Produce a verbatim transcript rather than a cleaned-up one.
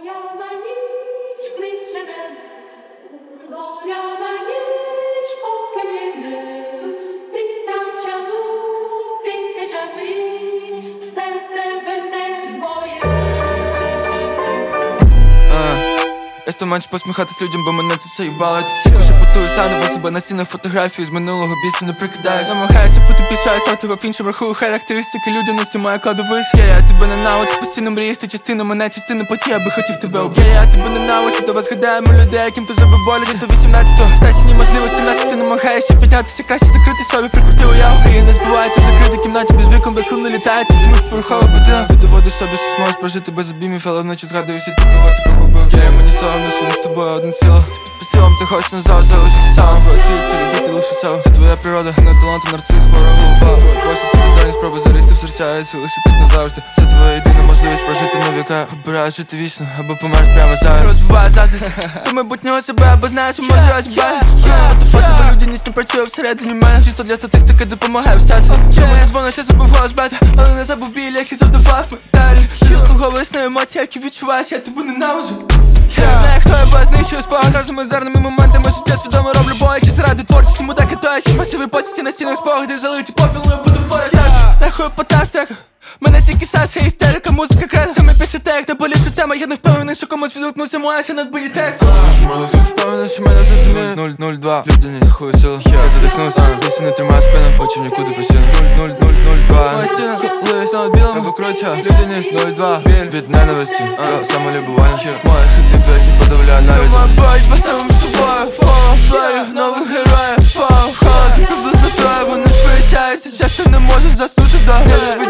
Зоряна ніч кличе мене, зоряна ніч поки мине, тисяча лун, тисяча мрій, серце веде твоє. Я сто менше посміхатись людям, бо мене це все їбало. Я тихо шепотую заново себе на стінах фотографію з минулого більше не прикидаю. Замахаюся, фотопічаю, сортова в іншим рахую характеристики людяності, моя кладовиська. Я тебе ненавиджу, постійно мрієш, ти частина мене, частина поті, я би хотів тебе об'єднати. Я тебе ненавиджу, до вас гадаємо людей, яким то зуби болять. До вісімнадцятого втачені можливості наші, ти намагаєшся піднятися, краще закрити собі, прикрути уяву. Країна збивається в закритій кімнаті, без вікон, без хвилин літається семиповерховий будинок. Ти доводиш собі, що зможеш прожити без обіймів, але вночі згадую всі ті, кого ти погубив. Я мені соромно, що ми з тобою одне ціло. Ти під посилом, ти хочеш назад, залишишся сам. Твоя ціль – це любити лише себе. Це твоя природа, ти не талант, а нарцис, пора голова. Твоя творчість – це бездарність, спроби залізти в серця і залишитись назавжди. Це твоя єдина можливість прожити на віка. Обираєш жити вічно, або померти прямо зараз. Розбиває заздрість, ти майбутнього себе, або знаєш, що може розбивати. Тебе людяність не працює всередині мене. Чисто для статистики допомагає встати. Чому ти дзвониш, я забув голос брати, але не забув біль, який завдавав медалі. Ти заслуговуєш на емоції, які відчуваєш, я тебе ненавиджу. Я не знаю, хто я, бо я знищую спогад разом із зерними моментами життя. Свідомо роблю боячись ради творчості, мудаки тоячі. Масиві поцяті на стінах спогади залиті попілом, я буду поряд. Нахуй потастях, мене тільки сасха, істерика, музика кресами після тех. Не боліше тема, я не впевнений, що комусь відгукнувся моя ся надбої текст. Впевнений, що мене зрозуміє. нуль нуль два, людяність, хуй сила. Я задихнувся, досі не тримаю спину, очі в нікуди постійно. нуль нуль нуль два, моя стіна, коли весь над білим викруча. Людяність, нуль два, біль від ненависті до самолюбування. Моя хитипи, які подавляють навіть. Моя боротьба самим собою, фолом створю нових героїв. Фолом холод, правду за троє, вони сперечаються, часто не можеш заснути до гри.